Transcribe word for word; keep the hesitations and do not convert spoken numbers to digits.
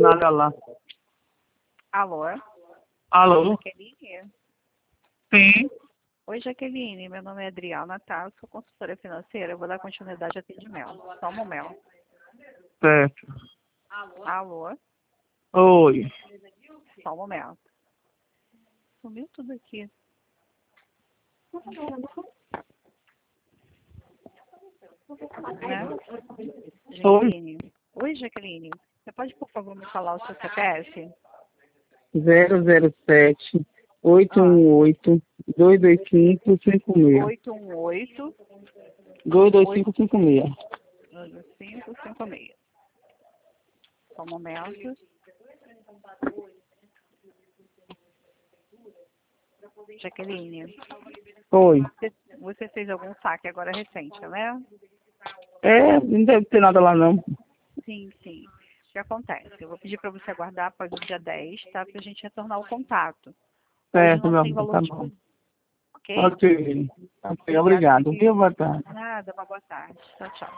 nada lá. Alô? Alô? Jaqueline? Sim. Oi, Jaqueline. Meu nome é Adriana, tá? Eu sou consultora financeira. Eu vou dar continuidade ao atendimento. Só um momento. Certo. Alô? Oi. Só um momento. Sumiu tudo aqui. Né? Jaqueline. Oi, Jaqueline. Você pode, por favor, me falar o seu C P F? zero zero sete, oito um oito, dois dois cinco, cinco seis. oito um oito, dois dois cinco, cinco seis. dois cinco cinco seis. Só um momento. Jaqueline, Oi. você, você fez algum saque agora recente, né? É, não deve ter nada lá não. Sim, sim. O que acontece? Eu vou pedir para você aguardar após o dia dez, tá? Para a gente retornar o contato. Hoje Certo, não meu tem amor, valor tá de bom. ok? Ok. Ok, Obrigada, obrigado. Viu, Jaqueline. boa tarde. Nada, uma boa tarde. Tchau, tchau.